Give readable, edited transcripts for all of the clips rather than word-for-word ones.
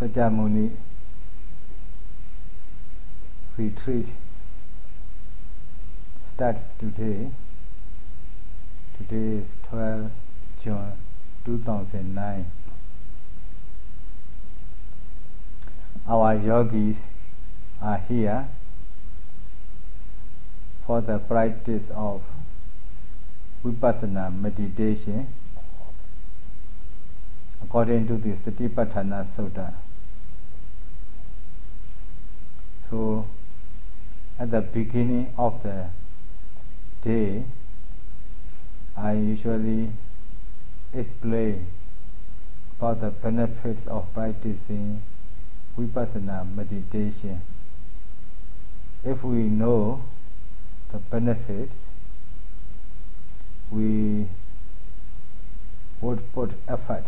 Sajamuni retreat starts today. Today is 12 June 2009. Our yogis are here for the practice of Vipassana meditation according to the Satipatthana Sutta. So, at the beginning of the day, I usually explain about the benefits of practicing Vipassana meditation. If we know the benefits, we would put effort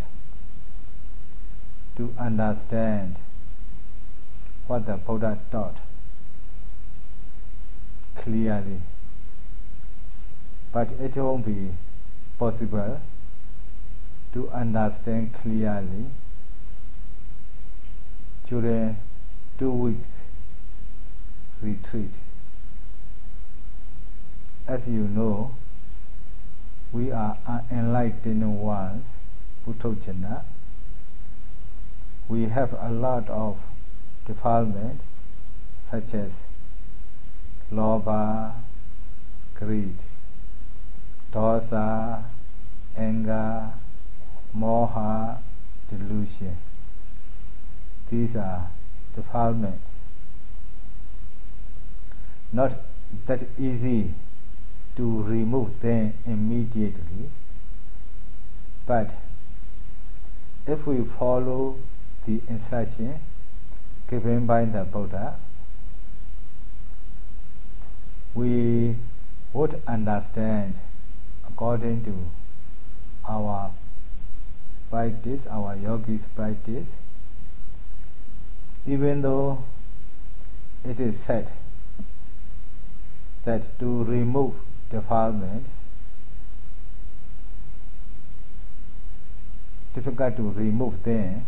to understand what the Buddha taught clearly. But it won't be possible to understand clearly during 2 weeks retreat. As you know, we are unenlightened ones, Puthojana. We have a lot of defilements such as lobha, greed, dosa, anger, moha, delusion. These are defilements. Not that easy to remove them immediately, but if we follow the instruction given by the Buddha, we would understand according to our practice, our yogis' practice, even though it is said that to remove defilements, difficult to remove them.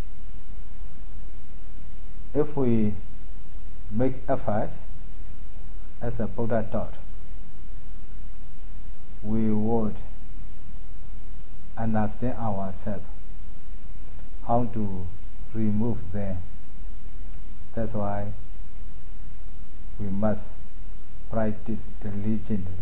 If we make effort, as the Buddha taught, we would understand ourselves how to remove them. That's why we must practice diligently.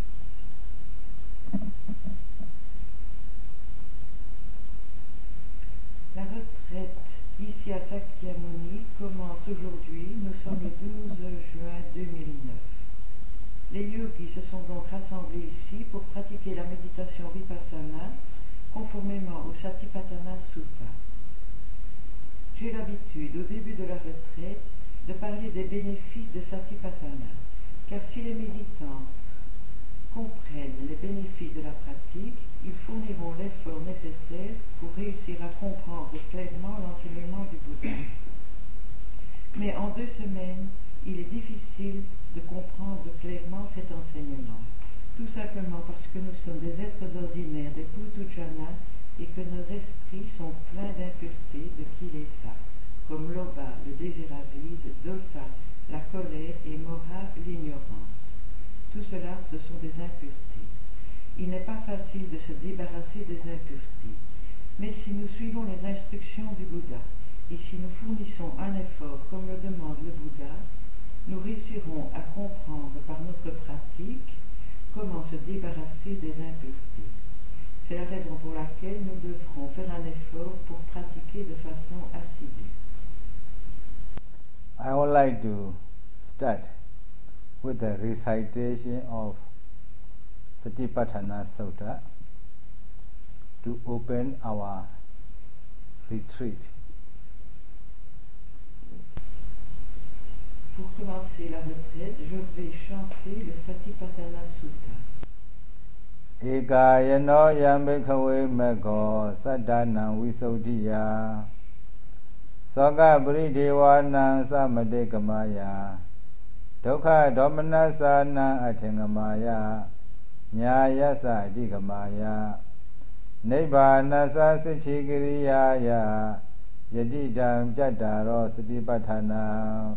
La retraite ici à Sakyamuni commence aujourd'hui. Nous sommes le 12 juin 2009. Les yogis se sont donc rassemblés ici pour pratiquer la méditation Vipassana conformément au Satipatthana Sutta. J'ai l'habitude, au début de la retraite, de parler des bénéfices de Satipatthana, car si les méditants comprennent les bénéfices de la pratique, ils fourniront l'effort nécessaire pour réussir à comprendre clairement l'enseignement du Bouddha. Mais en 2 semaines, il est difficile de comprendre clairement cet enseignement, tout simplement parce que nous sommes des êtres ordinaires, des Puthujana, et que nos esprits sont pleins d'impuretés, de kilesa, comme lobha, le désir avide, dosa, la colère, et mora, l'ignorance. Tout cela, ce sont des impuretés. Il n'est pas facile de se débarrasser des impuretés, mais si nous suivons les instructions du Bouddha, et si nous fournissons un effort comme le demande le Bouddha, nous réussirons à comprendre par notre pratique comment se débarrasser des impuretés. C'est la raison pour laquelle nous devrons faire un effort pour pratiquer de façon assidue. I would like to start with the recitation of Satipatthana Sutta to open our retreat. Pour commencer la retraite, je vais chanter le Satipatthana Sutta. Eka yano yambekhawe mekho saddhana visuddhiya Soka Buridewana Samadekamaya Dukha Domanasana Atingamaya Nyayasa Digamaya Nibbana Sichigiriyaya Yadidam Jadaro Satipatthana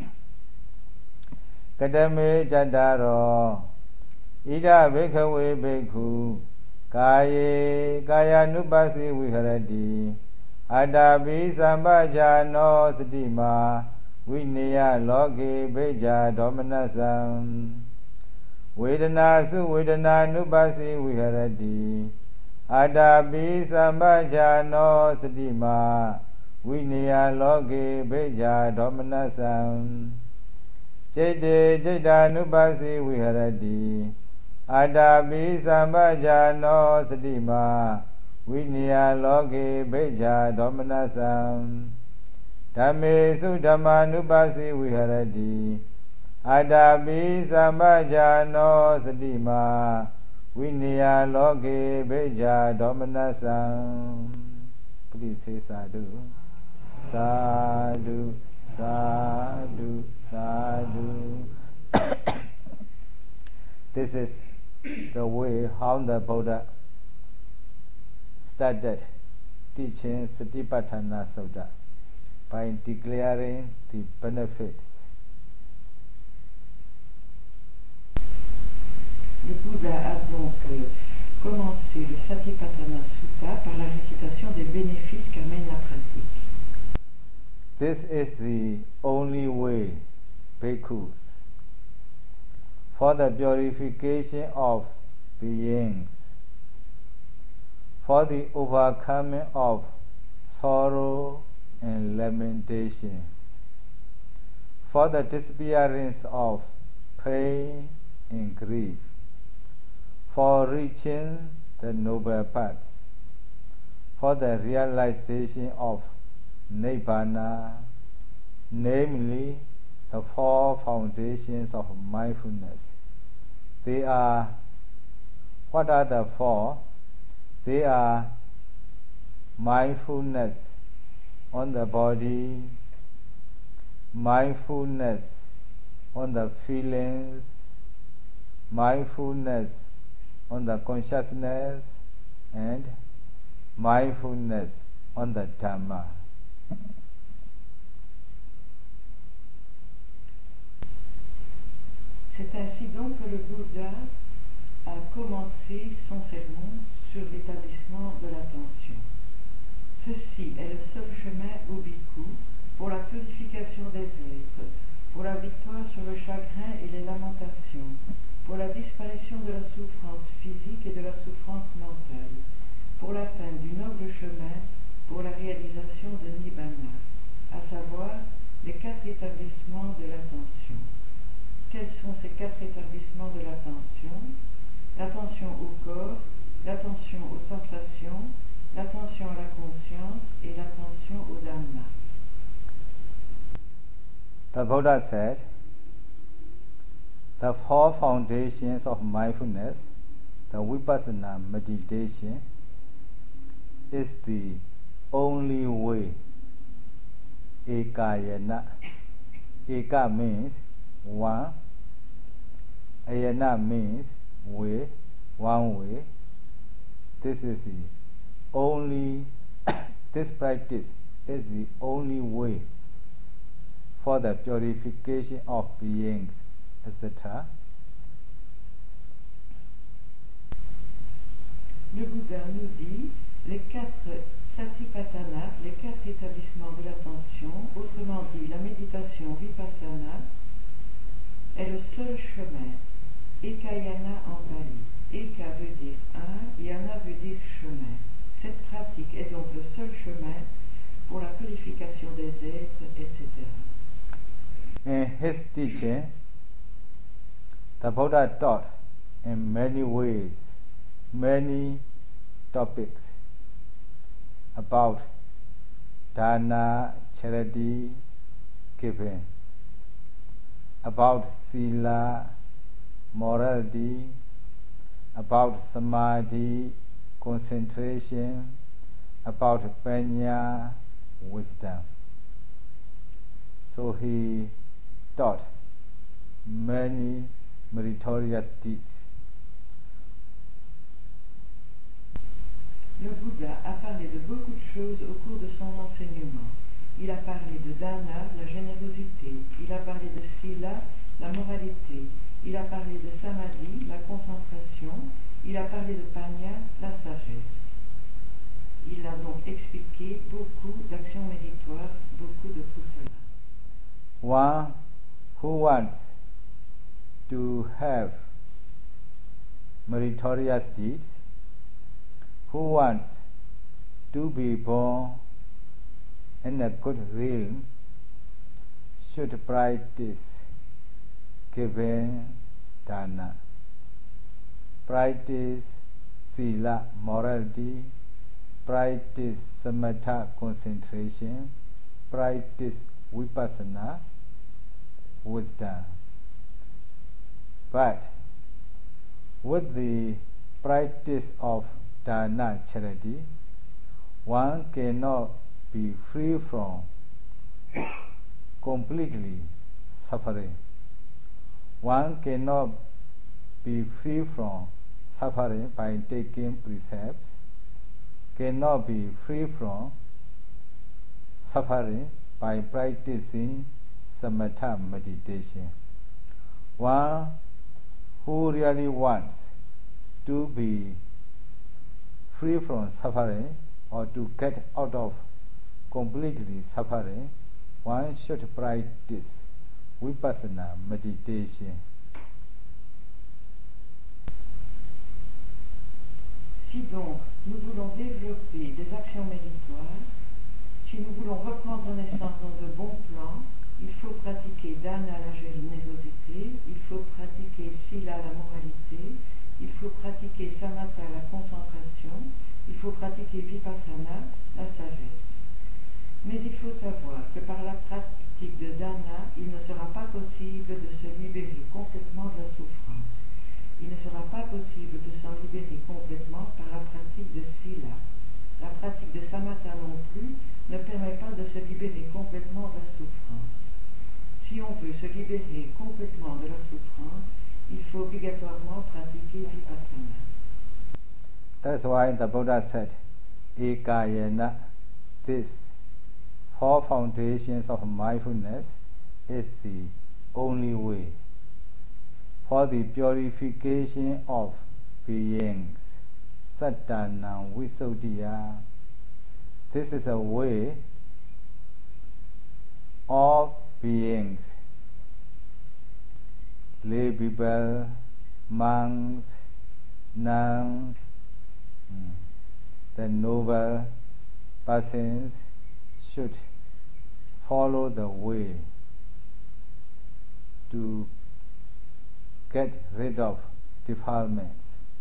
Kadame Jadaro Ida Bhikkhave Bhikkhu Kaye Kaya Nupasi Viharati Adabi Sambhajano Satima Vinaya Loke Beja Domanasam Vedana Su Vedana Nupasi Viharati Adabi Sambhajano Satima Vinaya Loke Beja Domanasam Jade Jada Nupasi Viharati Adabi Sambhajano Satima Vinaya Loke Beja Domanasam Dhamme Sudhamma Nupasi Viharati Adabi Sambhajano Satima Vinaya Loke Beja Domanasam. Please say sadhu. Sadhu, sadhu, sadhu. This is the way how the Buddha started teaching Satipatthana Sutta by declaring the benefits. Le Bouddha a donc commencé le Satipatthana Sutta par la récitation des bénéfices qu'amène la pratique. This is the only way, bhikkhus, for the purification of beings, for the overcoming of sorrow and lamentation, for the disappearance of pain and grief, for reaching the noble path, for the realization of Nibbana, namely the four foundations of mindfulness. They are, what are the four? They are mindfulness on the body, mindfulness on the feelings, mindfulness on the consciousness, and mindfulness on the Dhamma. C'est ainsi donc que le Bouddha a commencé son sermon sur l'établissement de l'attention. Ceci est le seul chemin au bhikkhu pour la purification des êtres, pour la victoire sur le chagrin et les lamentations, pour la disparition de la souffrance physique et de la souffrance mentale, pour l'atteinte du noble chemin, pour la réalisation de Nibbana, à savoir les 4 établissements de l'attention. Quels sont ces 4 établissements de l'attention? L'attention au corps, l'attention aux sensations, l'attention à la conscience et l'attention au Dhamma. The Buddha said, the 4 foundations of mindfulness, the Vipassana meditation, is the only way. Ekayana. Eka means one. Ayana means way, one way. This is the only, this practice is the only way for the purification of beings, etc. Le Bouddha nous dit les 4 Satipatthana, les 4 établissements de l'attention, autrement dit la méditation Vipassana, est le seul chemin. Ekayana en pali. Eka veut dire un, yana veut dire chemin. Cette pratique est donc le seul chemin pour la purification des êtres, etc. In his teaching, the Buddha taught in many ways, many topics about dana, charity, giving, about sila, morality, about samadhi, concentration, about panya, wisdom. So he taught many meritorious deeds. Le Bouddha a parlé de beaucoup de choses au cours de son enseignement. il a parlé de dana, la générosité, il a parlé de sila, la moralité, il a parlé de samadhi, la concentration, il a parlé de panya, la sagesse. Il a donc expliqué beaucoup d'actions méritoires, beaucoup de kusala. One who wants to have meritorious deeds, who wants to be born in a good realm, should practice giving dana, practice sila, morality, practice samatha, concentration, practice vipassana, wisdom. But with the practice of dana, charity, one cannot be free from completely suffering. One cannot be free from suffering by taking precepts, cannot be free from suffering by practicing samatha meditation. One who really wants to be free from suffering or to get out of completely suffering, one should practice vipassana meditation. Si donc nous voulons développer des actions méritoires, si nous voulons reprendre naissance dans de bons plans, il faut pratiquer dana, la générosité, il faut pratiquer sila, la moralité, il faut pratiquer samatha, la concentration, il faut pratiquer vipassana, la sagesse. Mais il faut savoir que par la pratique de dana, il ne sera pas possible de se libérer complètement de la souffrance. Il ne sera pas possible de s'en libérer complètement par la pratique de sila. La pratique de samatha non plus ne permet pas de se libérer complètement de la souffrance. Si on veut se libérer complètement de la souffrance, il faut obligatoirement pratiquer vipassana. That's why the Buddha said, Ekayana, this four foundations of mindfulness is the only way for the purification of beings. Sattana Visuddhiya. This is a way of beings, lay people, monks, nuns, the noble persons should follow the way to get rid of defilements.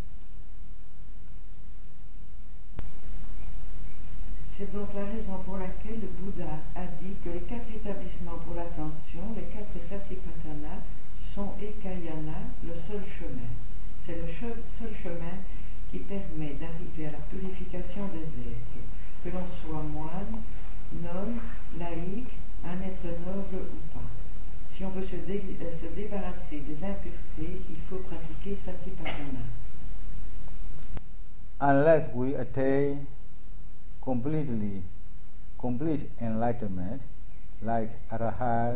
C'est donc la raison pour laquelle le Bouddha a dit que les 4 établissements pour l'attention, les 4 satipatthana, sont ekayana, le seul chemin. C'est le seul chemin qui permet d'arriver à la purification des êtres, que l'on soit moine, nonne, laïque, un être noble ou pas. Si on veut se débarrasser des impuretés, il faut pratiquer satipatthana. Unless we attain complete enlightenment, like Arahat,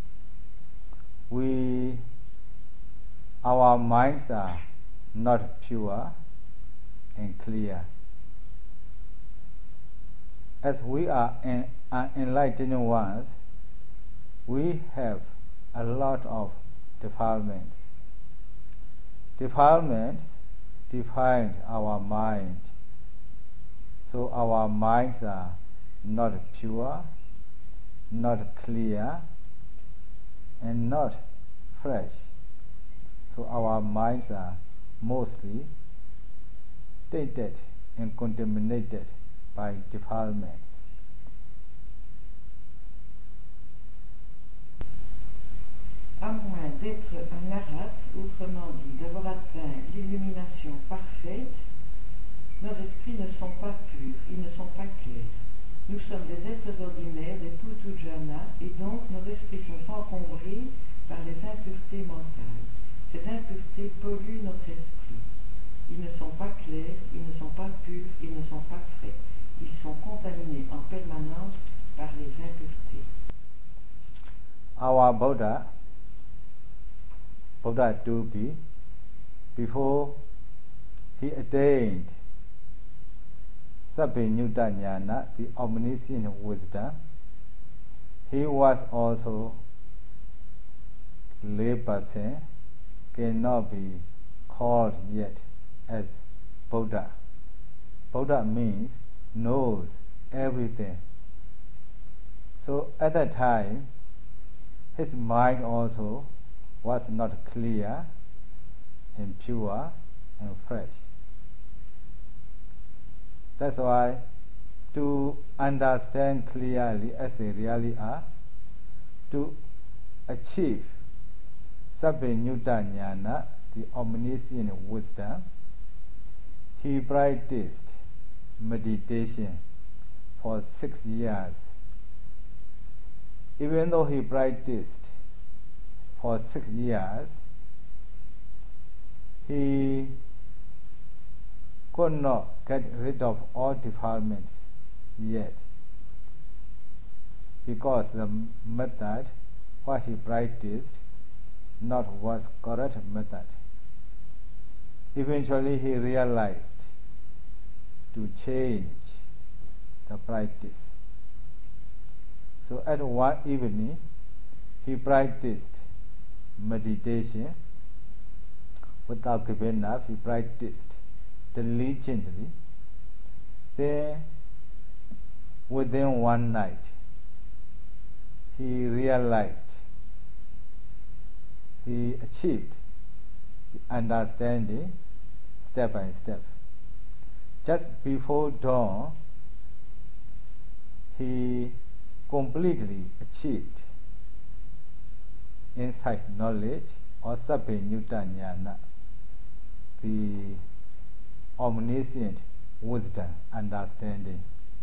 our minds are not pure and clear. As we are enlightened ones, we have a lot of defilements. Defilements define our mind. So our minds are not pure, not clear, and not fresh. So our minds are mostly tainted and contaminated by defilements. À moins d'être un arat, autrement dit, d'avoir atteint l'illumination parfaite, nos esprits ne sont pas purs, ils ne sont pas clairs. Nous sommes des êtres ordinaires, des putujana, et donc nos esprits sont encombrés par les impuretés mentales. Ces impuretés polluent notre esprit. Ils ne sont pas clairs, ils ne sont pas purs, ils ne sont pas frais. Ils sont contaminés en permanence par les impuretés. Buddha to be, before he attained Sabbenyutta Jnana, the omniscient wisdom, he was also layperson, cannot be called yet as Buddha. Buddha means knows everything. So at that time, his mind also was not clear and pure and fresh. That's why to understand clearly as they really are, to achieve Sabbenyutta Jnana, the omniscient wisdom, he practiced meditation for 6 years. Even though he practiced for 6 years, he could not get rid of all defilements yet, because the method what he practiced not was correct method. Eventually he realized to change the practice. So at one evening he practiced meditation without giving up. He practiced diligently. Then within one night he realized, he achieved the understanding step by step. Just before dawn he completely achieved insight knowledge or Sabbenyutta Jnana, the omniscient wisdom understanding.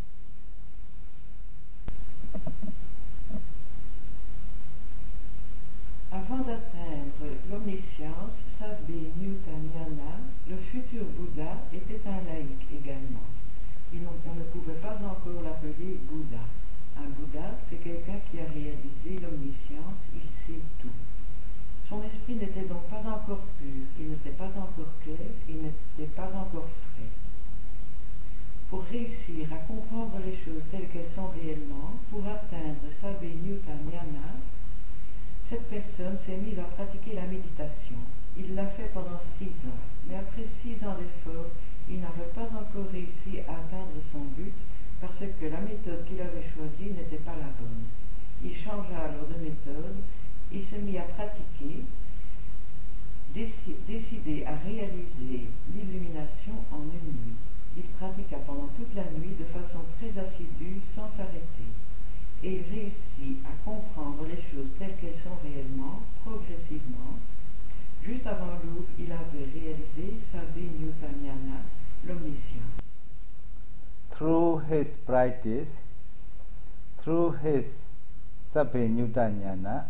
Avant d'atteindre l'omniscience, Sabbenyutta Jnana, le futur Bouddha était un laïc également. On ne pouvait pas encore l'appeler Bouddha. Un Bouddha, c'est quelqu'un qui a réalisé l'omniscience, il sait tout. Son esprit n'était donc pas encore pur, il n'était pas encore clair, il n'était pas encore frais. Pour réussir à comprendre les choses telles qu'elles sont réellement, pour atteindre Sabbenyutta Jnana, cette personne s'est mise à pratiquer la méditation. Il l'a fait pendant 6 ans, mais après 6 ans d'efforts, il n'avait pas encore réussi à atteindre son but parce que la méthode qu'il avait choisie n'était pas la bonne. Il changea alors de méthode, il se mit à pratiquer, décidé à réaliser l'illumination en une nuit. Il pratiqua pendant toute la nuit de façon très assidue, sans s'arrêter. Et il réussit à comprendre les choses telles qu'elles sont réellement, progressivement. Juste avant l'aube, il avait réalisé Sabbenyutta Jnana, l'omniscience. Through his practice, through his Sabbenyutta Jnana,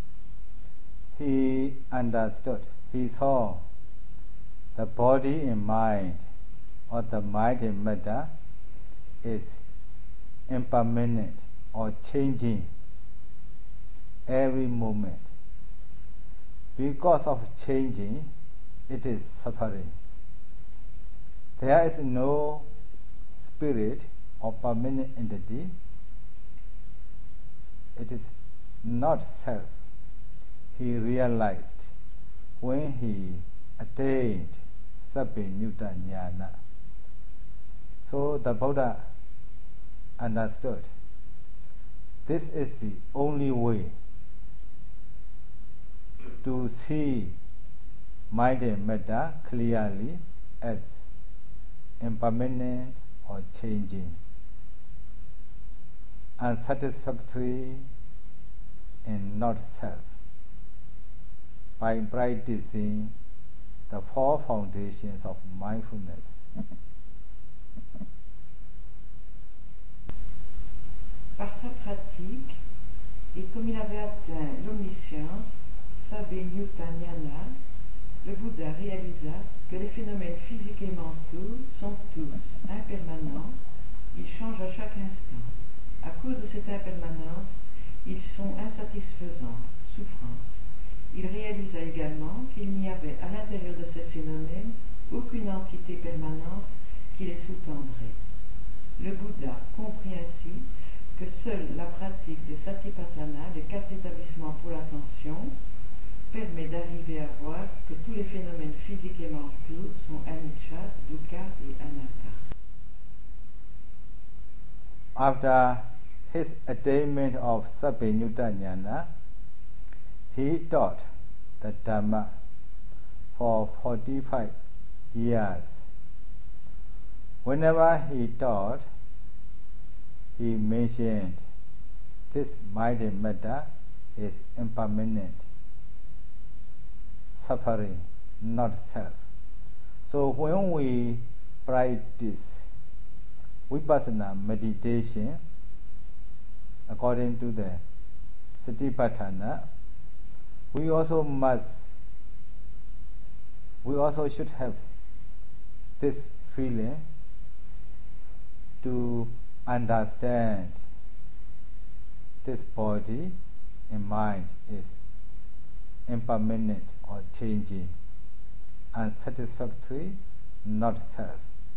he understood, he saw the body and mind, or the mind and matter, is impermanent or changing every moment. Because of changing, it is suffering. There is no spirit or permanent entity. It is not self. He realized when he attained Sabbenyutta Jnana. So the Buddha understood this is the only way to see mind and matter clearly as impermanent or changing, unsatisfactory and not self, by practicing the 4 foundations of mindfulness. Par sa pratique, et comme il avait atteint l'omniscience, Sabbenyutta Jnana, le Bouddha réalisa que les phénomènes physiques et mentaux sont tous impermanents, ils changent à chaque instant. À cause de cette impermanence, ils sont insatisfaisants, entité permanente qui les sous-tendrait. Le Bouddha comprit ainsi que seule la pratique de Satipatthana, les 4 établissements pour l'attention, permet d'arriver à voir que tous les phénomènes physiques et mentaux sont anicca, dukkha et anatta. After his attainment of Sabbenyutta Jnana, he taught the Dhamma for 45 years. Whenever he taught, he mentioned this mighty matter is impermanent, suffering, not self. So when we practice Vipassana meditation according to the Satipatthana, we also should have this feeling to understand this body and mind is impermanent or changing, unsatisfactory, not self.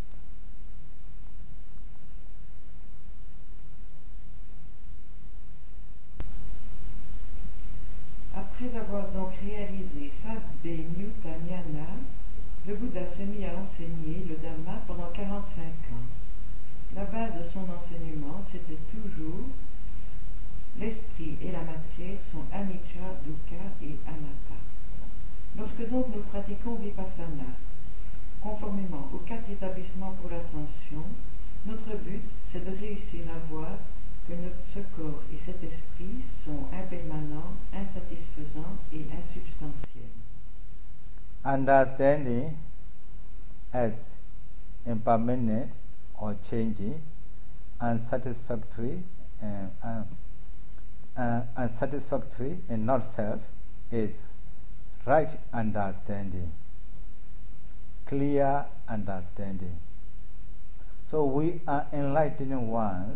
Après avoir donc réalisé Sabbenyutta Jnana, le Bouddha se mit à enseigner le Dhamma pendant 45 ans. La base de son enseignement, c'était toujours l'esprit et la matière sont anicca, dukkha et anatta. Lorsque donc nous pratiquons Vipassana, conformément aux 4 établissements pour l'attention, notre but, c'est de réussir à voir que ce corps et cet esprit sont impermanents, insatisfaisants et insubstantiels. Understanding as impermanent or changing, unsatisfactory and not self is right understanding, clear understanding. So we are enlightened ones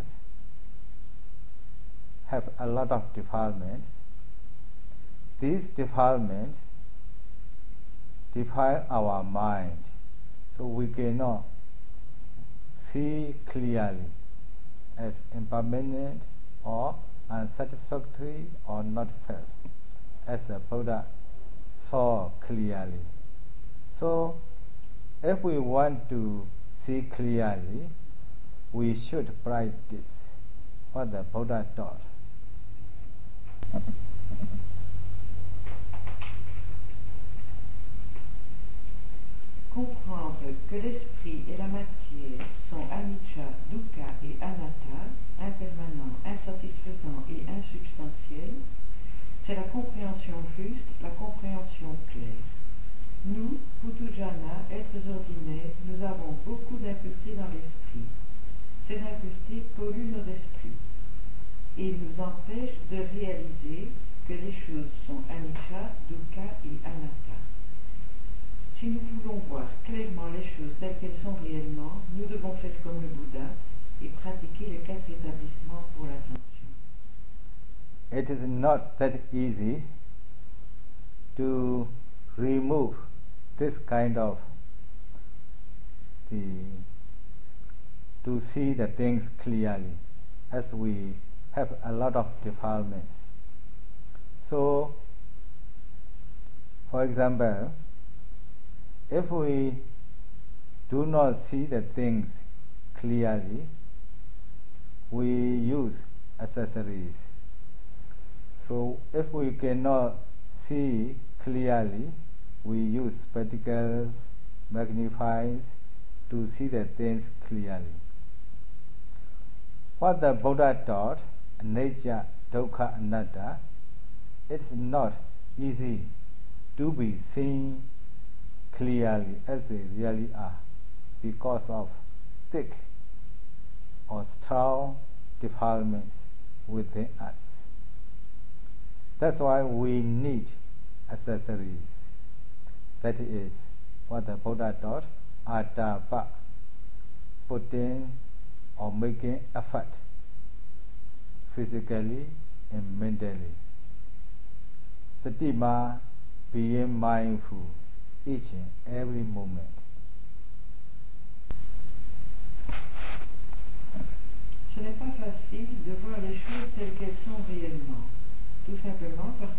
have a lot of defilements. These defilements defile our mind, so we cannot see clearly as impermanent or unsatisfactory or not self, as the Buddha saw clearly. So if we want to see clearly, we should practice what the Buddha taught. Comprendre que l'esprit et la matière sont anicca, dukkha et anatta, impermanents, insatisfaisants et insubstantiels, c'est la compréhension juste, la compréhension claire. Nous, Puthujjana, êtres ordinaires, nous avons beaucoup d'impuretés dans l'esprit. Ces impuretés polluent nos esprits et nous empêchent de réaliser que les choses sont anicca, dukkha et anatta. Si nous voulons voir clairement les choses telles qu'elles sont réellement, nous devons faire comme le Bouddha et pratiquer les 4 établissements pour l'attention. It is not that easy to remove this kind of to see the things clearly, as we have a lot of defilements. So, for example, if we do not see the things clearly, we use accessories. So if we cannot see clearly, we use spectacles, magnifiers to see the things clearly. What the Buddha taught, anicca, dukkha, anatta, it's not easy to be seen clearly as they really are because of thick or strong defilements within us. That's why we need accessories. That is what the Buddha taught, atapa, putting or making effort physically and mentally. Satima, being mindful each and every moment.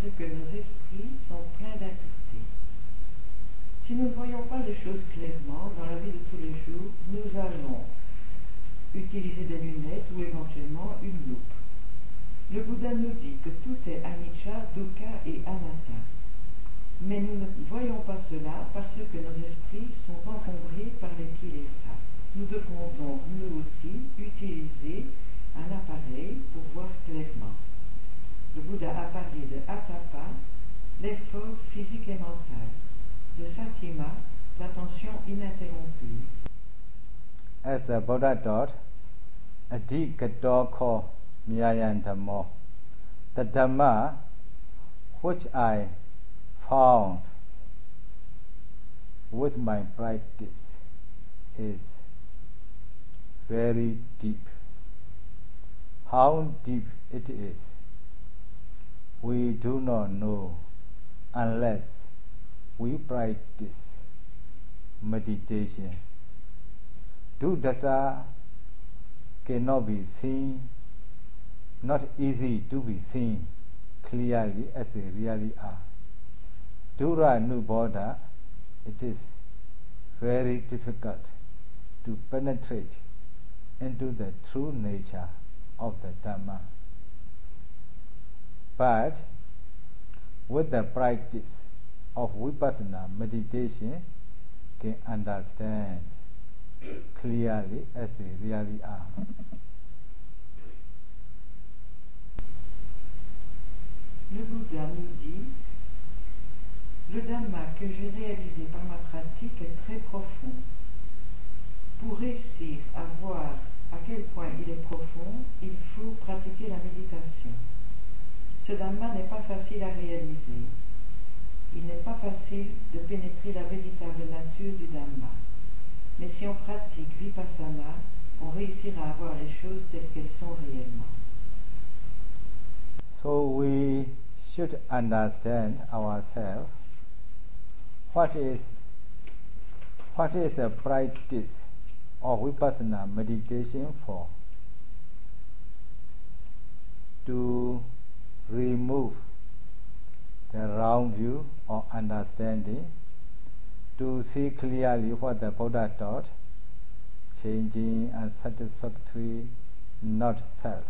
que nos esprits sont pleins d'impureté. Si nous ne voyons pas les choses clairement dans la vie de tous les jours, nous allons utiliser des lunettes ou éventuellement une loupe. Le Bouddha nous dit que tout est anicca, dukkha et anatta. Mais nous ne voyons pas cela parce que nos esprits sont encombrés par les kilesa. Nous devons donc, nous aussi, utiliser un appareil pour voir clairement. Le Bouddha a parlé de atapa, l'effort physique et mental, de satima, l'attention ininterrompue. As a Buddha taught, adhikato myayan dhammo, the Dhamma which I found with my practice is very deep. How deep it is, we do not know unless we practice meditation. Dasa cannot be seen, not easy to be seen clearly as they really are. Dura Nuboda, it is very difficult to penetrate into the true nature of the Dhamma. But with the practice of Vipassana meditation, can understand clearly as they really are. Le Bouddha nous dit, le Dhamma que j'ai réalisé par ma pratique est très profond. Pour réussir à voir à quel point il est profond, il faut pratiquer la méditation. Ce Dhamma n'est pas facile à réaliser. Il n'est pas facile de pénétrer la véritable nature du Dhamma. Mais si on pratique Vipassana, on réussira à voir les choses telles qu'elles sont réellement. So we should understand ourselves. What is a practice of Vipassana meditation for? To remove the wrong view or understanding, to see clearly what the Buddha taught, changing and satisfactory, not self.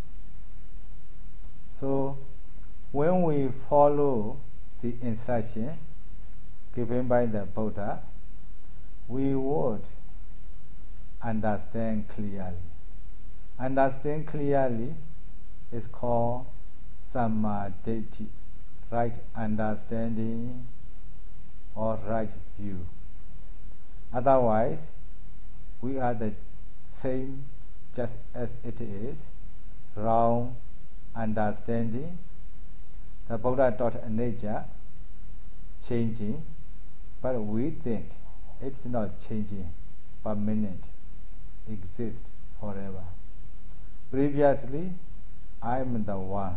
So, when we follow the instruction given by the Buddha, we would understand clearly. Understand clearly is called Sammaditthi, right understanding or right view. Otherwise, we are the same just as it is, wrong understanding. The Buddha taught anicca, changing, but we think it's not changing, permanent, exists forever. Previously, I am the one.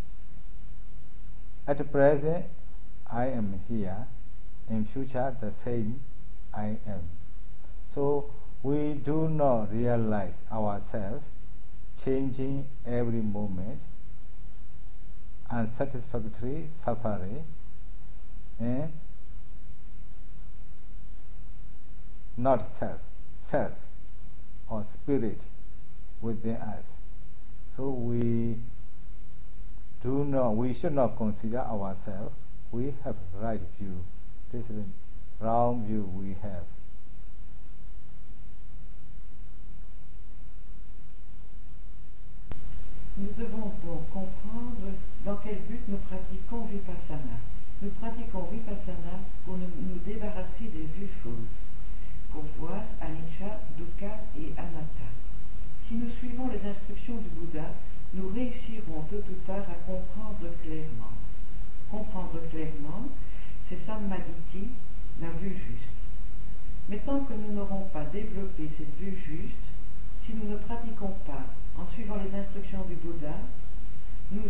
At present, I am here. In future, the same I am. So, we do not realize ourselves changing every moment, unsatisfactory suffering, and not self or spirit within us. So we should not consider ourselves. We have right view. This is the wrong view we have. Nous devons donc comprendre dans quel but nous pratiquons Vipassana. Nous pratiquons Vipassana pour nous débarrasser des vues fausses, pour voir anicca, dukkha et anatta. Si nous suivons les instructions du Bouddha, nous réussirons tôt ou tard à comprendre clairement. Comprendre clairement, c'est Sammaditthi, la vue juste. Mais tant que nous n'aurons pas développé cette vue juste, si nous ne pratiquons pas en suivant les instructions du Bouddha, nous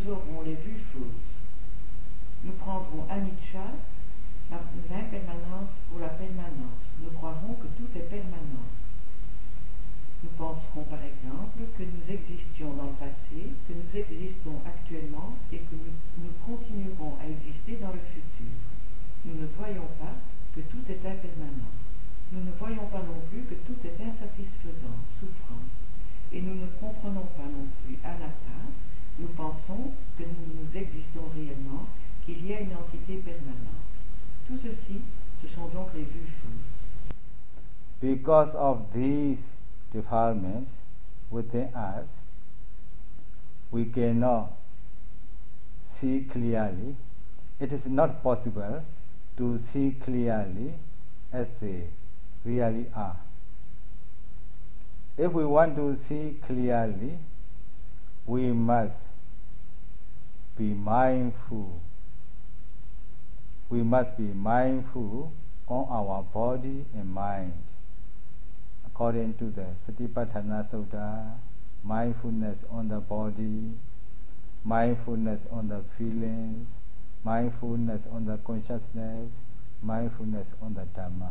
Because of these defilements within us, we cannot see clearly. It is not possible to see clearly as they really are. If we want to see clearly, we must be mindful. We must be mindful on our body and mind. According to the Satipatthana Sutta, mindfulness on the body, mindfulness on the feelings, mindfulness on the consciousness, mindfulness on the Dhamma.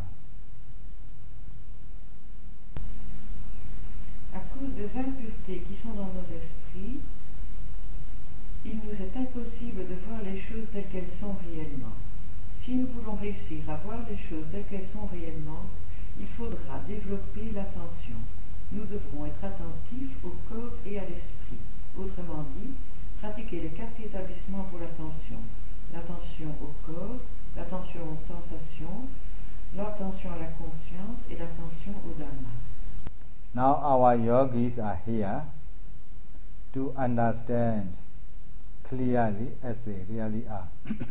À cause des impuretés qui sont dans nos esprits, il nous est impossible de voir les choses telles qu'elles sont réellement. Si nous voulons réussir à voir les choses telles qu'elles sont réellement, il faudra développer l'attention. Nous devrons être attentifs au corps et à l'esprit. Autrement dit, pratiquer les 4 établissements pour l'attention. L'attention au corps, l'attention aux sensations, l'attention à la conscience et l'attention au Dhamma. Now our yogis are here to understand clearly as they really are.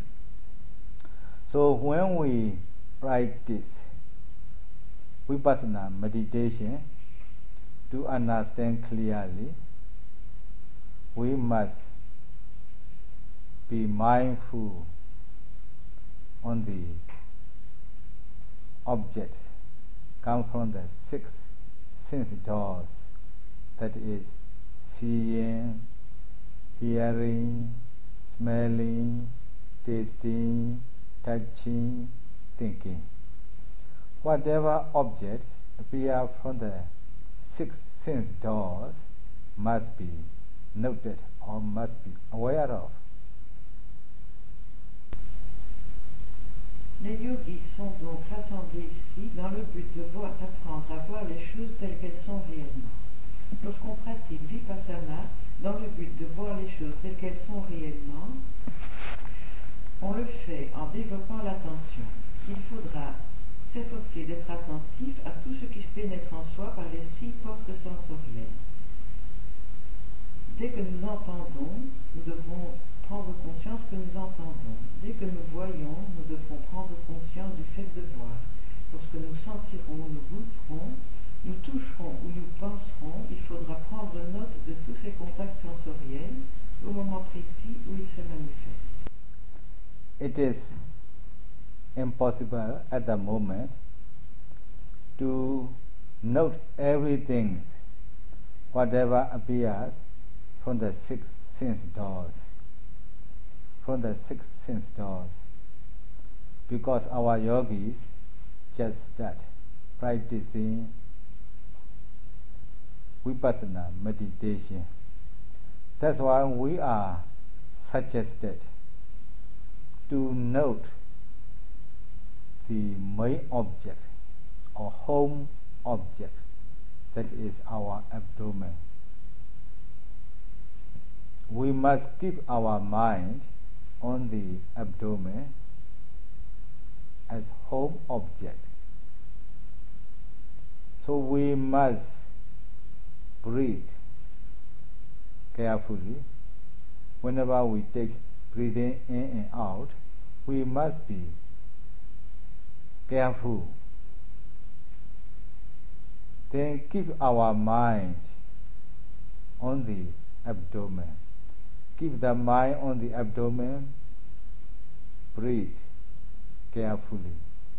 So when we practice Vipassana meditation to understand clearly, we must be mindful on the objects come from the 6 sense doors, that is seeing, hearing, smelling, tasting, touching, thinking. Whatever objects appear from the 6 sense doors must be noted or must be aware of. Les yogis sont donc rassemblés ici dans le but d'apprendre à voir les choses telles qu'elles sont réellement. Lorsqu'on pratique Vipassana dans le but de voir les choses telles qu'elles sont réellement, on le fait en développant l'attention. Il faudra s'efforcer d'être attentif à tout ce qui se pénètre en soi par les 6 portes sensorielles. Dès que nous entendons, nous devrons prendre conscience que nous entendons. Dès que nous voyons, nous devrons prendre conscience du fait de voir. Lorsque nous sentirons, nous goûterons, nous toucherons ou nous penserons, il faudra prendre note de tous ces contacts sensoriels au moment précis où ils se manifestent. It is impossible at the moment to note everything, whatever appears from the 6 sense doors. From the 6 sense doors, because our yogis just start practicing Vipassana meditation. That's why we are suggested to note the main object or home object, that is our abdomen. We must keep our mind on the abdomen as home object. So we must breathe carefully. Whenever we take breathing in and out, we must be careful. Then keep our mind on the abdomen. Keep the mind on the abdomen, breathe carefully.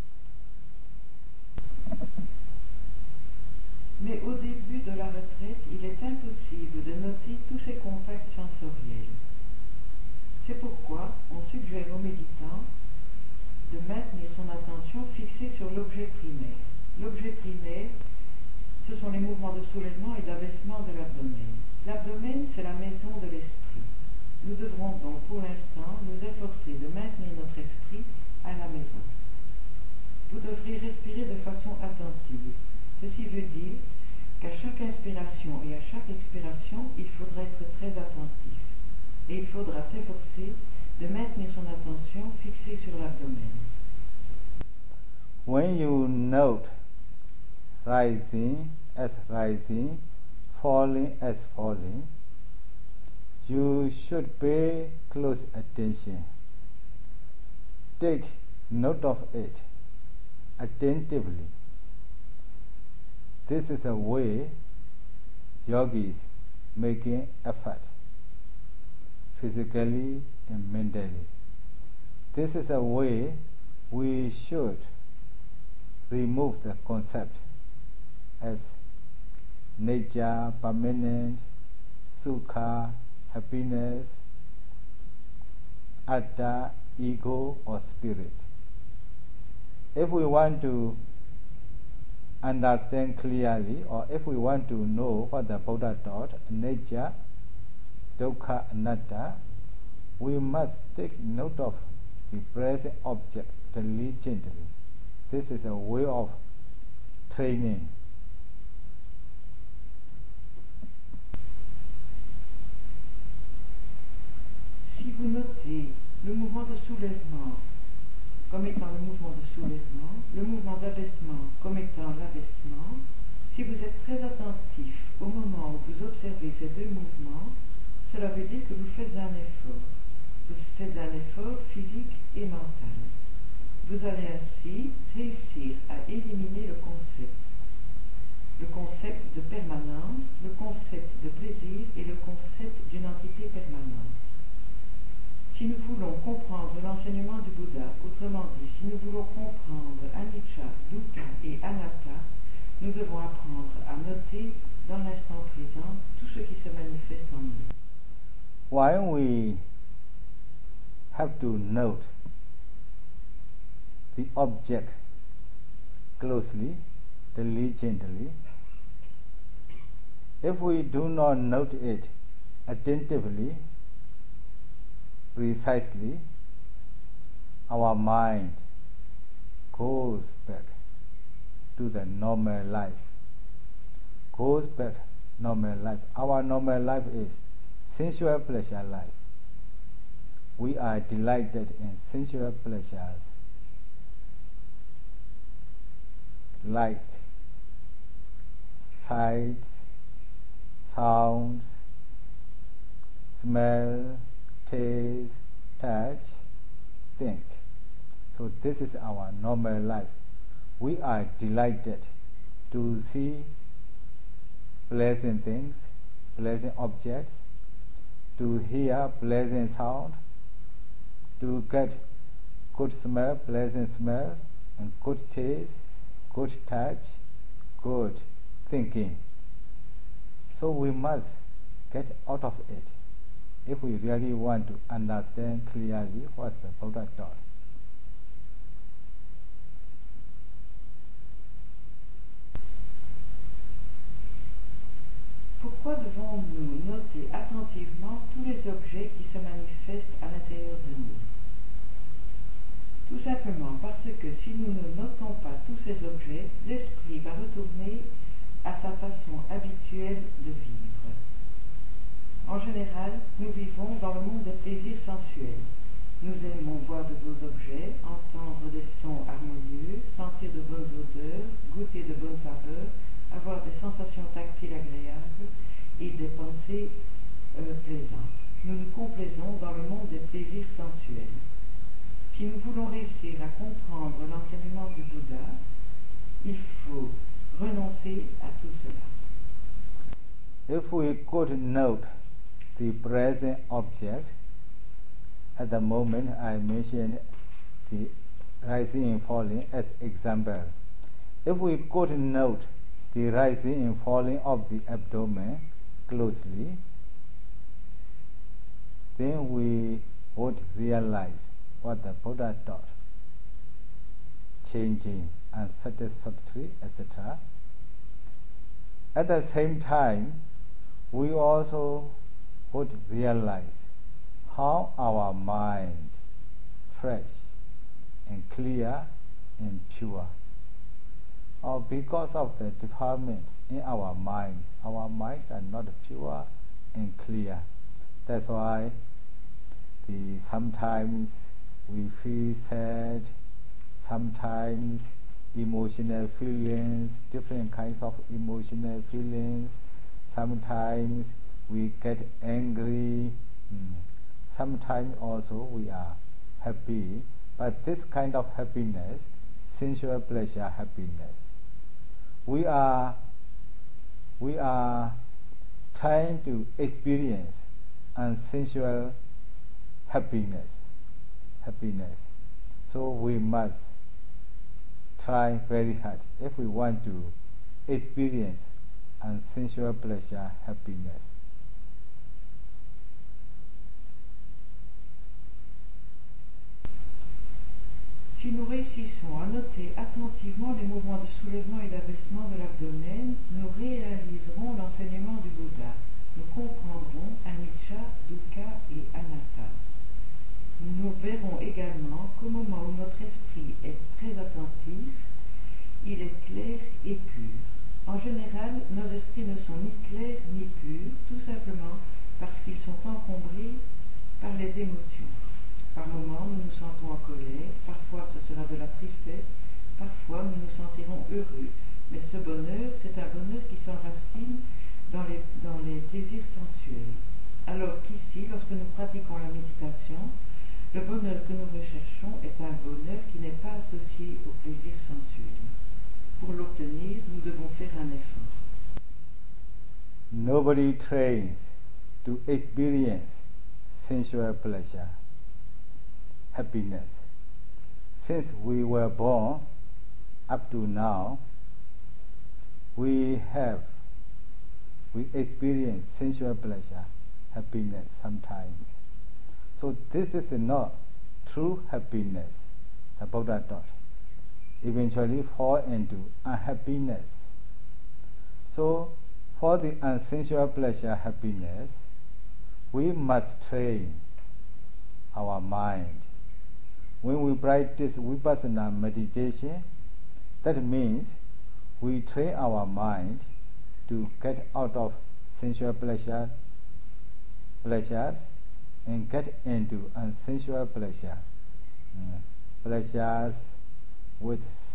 Mais au début de la retraite, il est impossible de noter tous ces contacts sensoriels. C'est pourquoi on suggère aux méditants de maintenir son attention fixée sur l'objet primaire. L'objet primaire, ce sont les mouvements de soulèvement et d'abaissement de l'abdomen. L'abdomen, c'est la maison de l'esprit. Nous devrons donc pour l'instant nous efforcer de maintenir notre esprit à la maison. Vous devrez respirer de façon attentive. Ceci veut dire qu'à chaque inspiration et à chaque expiration, il faudra être très attentif. Et il faudra s'efforcer de maintenir son attention fixée sur l'abdomen. When you note rising as rising, falling as falling, you should pay close attention. Take note of it attentively. This is a way yogis making effort, physically and mentally. This is a way we should remove the concept as nature, permanent, sukha, happiness, atta, ego or spirit. If we want to understand clearly, or if we want to know what the Buddha taught, nature, dukkha, anatta, we must take note of the present object diligently. This is a way of training. Si vous notez le mouvement de soulèvement comme étant le mouvement de soulèvement, le mouvement d'abaissement comme étant l'abaissement, si vous êtes très attentif au moment où vous observez ces deux mouvements, cela veut dire que vous faites un effort. Vous faites un effort physique et mental. Vous allez ainsi réussir à éliminer le concept de permanence, le concept de plaisir et le concept d'une entité permanente. Si nous voulons comprendre l'enseignement du Bouddha, autrement dit, si nous voulons comprendre anicca, dukkha et anatta, nous devons apprendre à noter dans l'instant présent tout ce qui se manifeste en nous. While we have to note the object closely, diligently, if we do not note it attentively, precisely, our mind goes back to the normal life. Goes back normal life. Our normal life is sensual pleasure life. We are delighted in sensual pleasures like sights, sounds, smell, taste, touch, think. So this is our normal life. We are delighted to see pleasant things, pleasant objects, to hear pleasant sound, to get good smell, pleasant smell, and good taste, good touch, good thinking. So we must get out of it if we really want to understand clearly what the Buddha taught. Pourquoi devons-nous noter attentivement tous les objets qui se manifestent à l'intérieur de nous? Tout simplement parce que si nous ne notons pas tous ces objets, l'esprit va retourner à sa façon habituelle de vivre. En général, nous vivons dans le monde des plaisirs sensuels. Nous aimons voir de beaux objets, entendre des sons harmonieux, sentir de bonnes odeurs, goûter de bonnes saveurs, avoir des sensations tactiles agréables et des pensées plaisantes. Nous nous complaisons dans le monde des plaisirs sensuels. Si nous voulons réussir à comprendre l'enseignement du Bouddha, il faut renoncer à tout cela. If we could note the present object, at the moment I mentioned the rising and falling as example. If we could note the rising and falling of the abdomen closely, then we would realize what the Buddha taught, changing, unsatisfactory, etc. At the same time, we also would realize how our mind, fresh and clear and pure, or because of the defilements in our minds are not pure and clear. That's why sometimes we feel sad, sometimes emotional feelings, different kinds of emotional feelings. Sometimes we get angry, sometimes also we are happy, but this kind of happiness, sensual pleasure happiness, we are trying to experience sensual happiness. So we must try very hard if we want to experience sensual pleasure happiness. Si nous réussissons à noter attentivement les mouvements de soulèvement et d'abaissement de l'abdomen, nous réaliserons l'enseignement du Bouddha. Nous comprendrons anicca, dukkha et anatta. Nous verrons également qu'au moment où notre esprit est très attentif, il est clair et pur. En général, nos esprits ne sont ni clairs ni purs, tout simplement parce qu'ils sont encombrés par les émotions. Par moments, nous nous sentons en colère, parfois ce sera de la tristesse, parfois nous nous sentirons heureux. Mais ce bonheur, c'est un bonheur qui s'enracine dans les plaisirs sensuels. Alors qu'ici, lorsque nous pratiquons la méditation, le bonheur que nous recherchons est un bonheur qui n'est pas associé au plaisir sensuel. Pour l'obtenir, nous devons faire un effort. Nobody trains to experience sensual pleasure, happiness. Since we were born up to now, we experience sensual pleasure, happiness sometimes. So this is not true happiness, the Buddha taught. Eventually fall into unhappiness. So for the unsensual pleasure happiness, we must train our mind. When we practice vipassana meditation, that means we train our mind to get out of sensual pleasures and get into unsensual pleasure. Pleasures with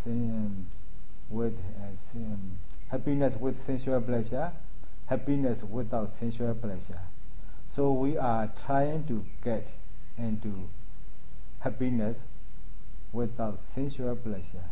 happiness with sensual pleasure, happiness without sensual pleasure. So we are trying to get into happiness without sensual pleasure.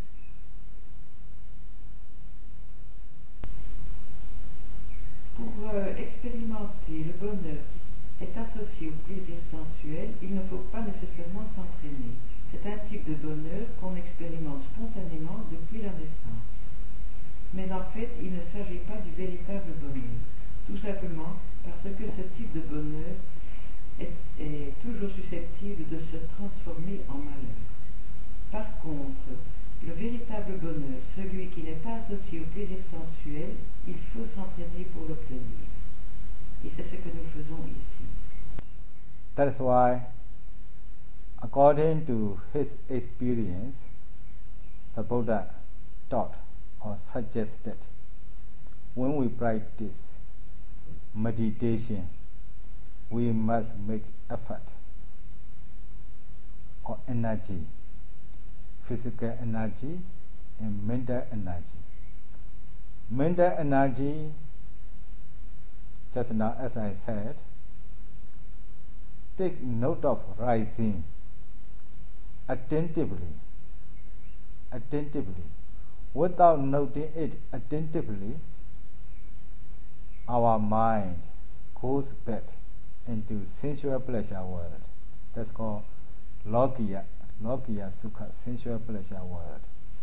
Pour expérimenter le bonheur qui est associé au plaisir sensuel, il ne faut pas nécessairement s'entraîner. C'est un type de bonheur qu'on expérimente spontanément depuis la naissance. Mais en fait, il ne s'agit pas du véritable bonheur, tout simplement parce que ce type de bonheur est toujours susceptible de se transformer en malheur. Par contre, le véritable bonheur, celui qui n'est pas associé au plaisir sensuel, il faut s'entraîner pour l'obtenir. Et c'est ce que nous faisons ici. That's why, according to his experience, the Buddha taught or suggested, when we practice meditation, we must make effort or energy, physical energy and mental energy. Mental energy, just now as I said, take note of rising attentively. Without noting it attentively, our mind goes back into sensual pleasure world. That's called Lokiya Sukha, sensual pleasure world.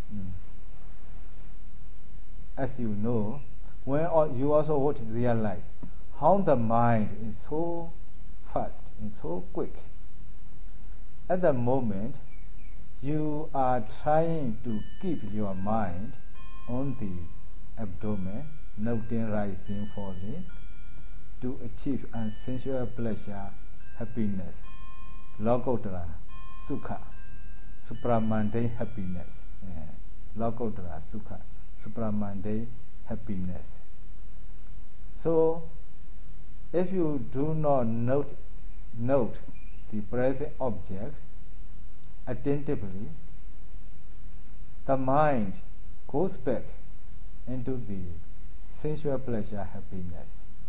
As you know, when you also would realize how the mind is so fast and so quick. At the moment, you are trying to keep your mind on the abdomen, noting rising, falling, to achieve sensual pleasure, happiness, Lokottara, Sukha, supramundane happiness, Lokottara, Sukha, supramundane happiness. So, if you do not note the present object attentively, the mind goes back into the sensual pleasure happiness.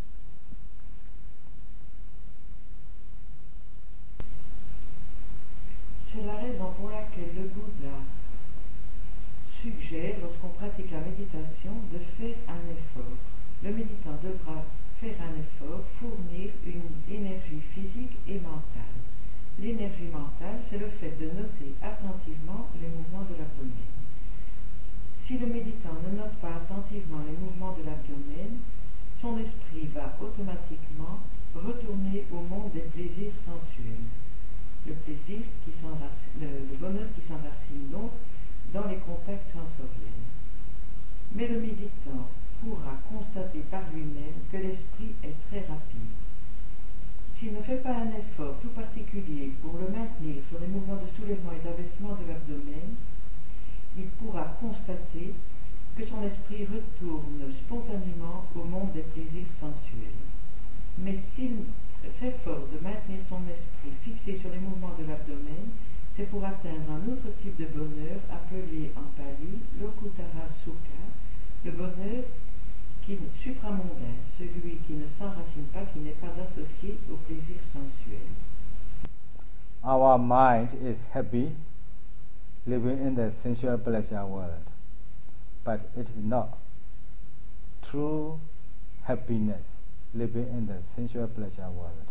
C'est la raison pour laquelle le Bouddha suggère, lorsqu'on pratique la méditation, de faire un effort. Le méditant devra faire un effort, fournir une énergie physique et mentale. L'énergie mentale, c'est le fait de noter attentivement les mouvements de l'abdomen. Si le méditant ne note pas attentivement les mouvements de l'abdomen, son esprit va automatiquement retourner au monde des plaisirs sensuels. Le plaisir qui le bonheur qui s'enracine donc dans les contacts sensoriels. Mais le méditant pourra constater par lui-même que l'esprit est très rapide. S'il ne fait pas un effort tout particulier pour le maintenir sur les mouvements de soulèvement et d'abaissement de l'abdomen, il pourra constater que son esprit retourne spontanément au monde des plaisirs sensuels. Mais s'il s'efforce de maintenir son esprit fixé sur les mouvements de l'abdomen, c'est pour atteindre un autre type de bonheur appelé en pali Lokutara Sukha, le bonheur supramondain, celui qui ne s'enracine pas, qui n'est pas associé au plaisir sensuel. Our mind is happy living in the sensual pleasure world, but it is not true happiness living in the sensual pleasure world.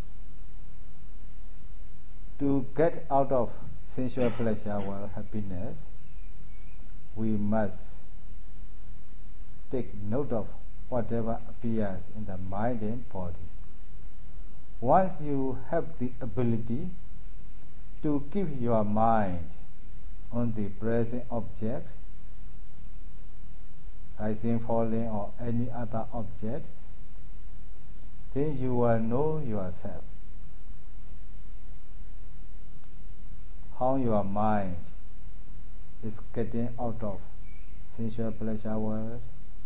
To get out of sensual pleasure world happiness, we must take note of whatever appears in the mind and body. Once you have the ability to keep your mind on the present object, rising, falling, or any other object, then you will know yourself. How your mind is getting out of sensual pleasure world,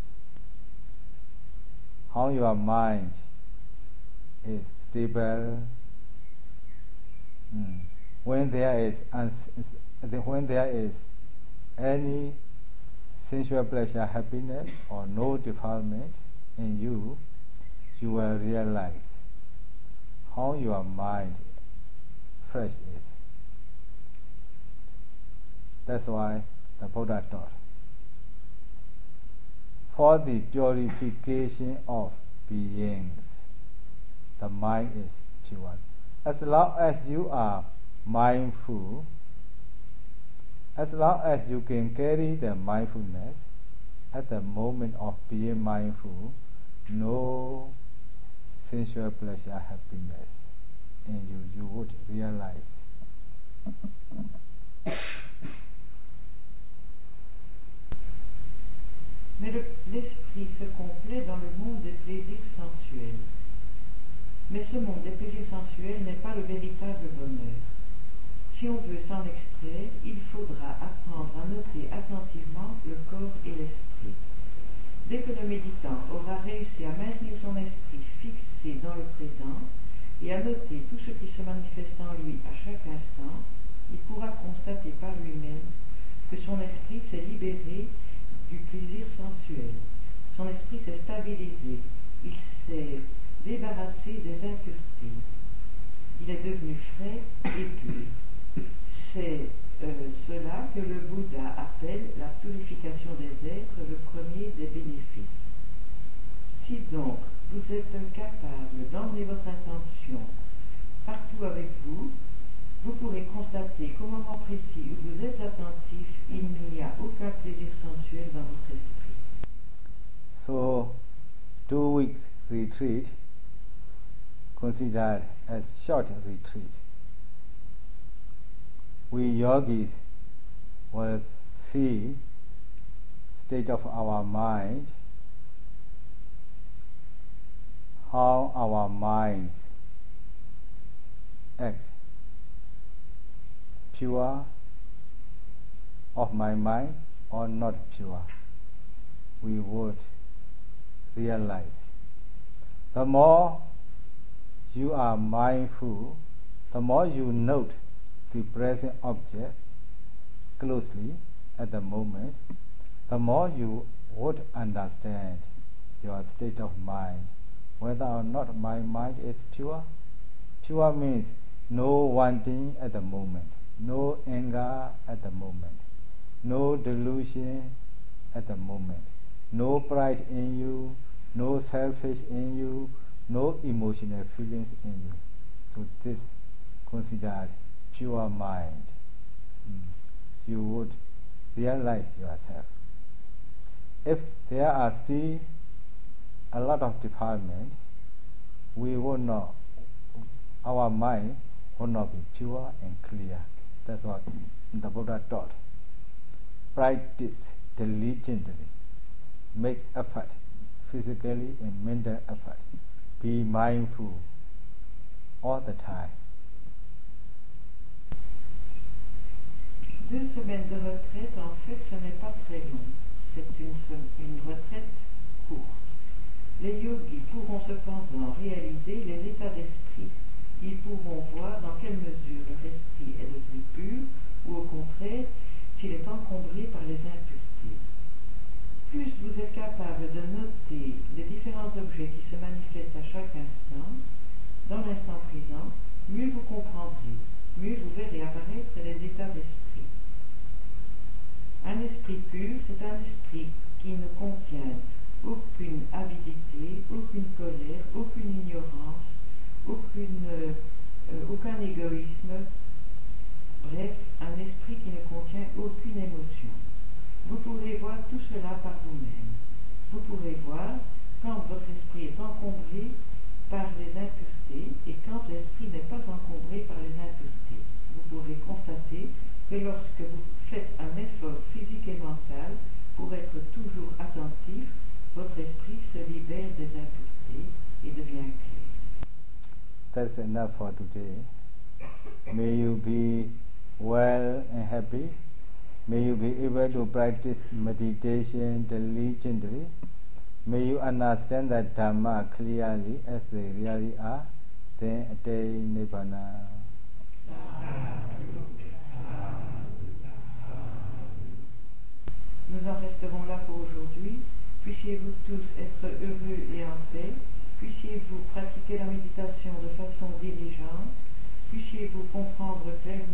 how your mind is stable. When there is any sensual pleasure happiness or no defilement in you, you will realize how your mind fresh is. That's why the Buddha taught, for the purification of beings, the mind is pure. As long as you are mindful, as long as you can carry the mindfulness at the moment of being mindful, no sensual pleasure happiness in you would realize. Mais l'esprit se complaît dans le monde des plaisirs sensuels. Mais ce monde des plaisirs sensuels n'est pas le véritable bonheur. Si on veut s'en extraire, il faudra apprendre à noter attentivement le corps et l'esprit. Dès que le méditant aura réussi à maintenir son esprit fixé dans le présent et à noter tout ce qui se manifeste en lui à chaque instant, il pourra constater par lui-même que son esprit s'est libéré du plaisir sensuel. Son esprit s'est stabilisé, il s'est débarrassé des impuretés. Il est devenu frais et pur. C'est cela que le Bouddha appelle la purification des êtres, le premier des bénéfices. Si donc vous êtes capable d'emmener votre attention partout avec vous, vous pourrez constater qu'au moment précis où vous êtes attentif, il n'y a aucun plaisir sensuel dans votre esprit. So, 2 weeks retreat considered as short retreat. We yogis will see state of our mind, how our minds act. Pure of my mind or not pure, we would realize. The more you are mindful, the more you note the present object closely at the moment, the more you would understand your state of mind, whether or not my mind is pure. Pure means no wanting at the moment, no anger at the moment, no delusion at the moment, no pride in you, no selfish in you, no emotional feelings in you. So this considered pure mind. You would realize yourself. If there are still a lot of defilements, we will not, our mind will not be pure and clear. That's what the Buddha taught. Practice diligently. Make effort, physically and mental effort. Be mindful all the time. 2 semaines de retraite, en fait, ce n'est pas très long. C'est une retraite courte. Les yogis pourront cependant réaliser les états d'esprit. Ils pourront voir dans quelle mesure leur esprit est devenu pur ou au contraire s'il est encombré par les impuretés. Plus vous êtes capable de noter les différents objets qui se manifestent à chaque instant, dans l'instant présent, mieux vous comprendrez, mieux vous verrez apparaître les états d'esprit. Un esprit pur, c'est un esprit qui ne contient aucune avidité, aucune colère, aucune ignorance, aucun égoïsme, bref, un esprit qui ne contient aucune émotion. Vous pourrez voir tout cela par vous-même. Vous pourrez voir quand votre esprit est encombré par les impuretés et quand l'esprit n'est pas encombré par les impuretés. Vous pourrez constater que lorsque vous faites un effort physique et mental pour être toujours attentif, votre esprit se libère des impuretés et devient clair. That's enough for today. May you be well and happy. May you be able to practice meditation diligently. May you understand the Dhamma clearly as they really are. Then attain Nibbana. Nous en resterons là pour aujourd'hui. Puissiez-vous tous être heureux et en paix. Puissiez-vous pratiquer la méditation de façon diligente. Puissiez-vous comprendre clairement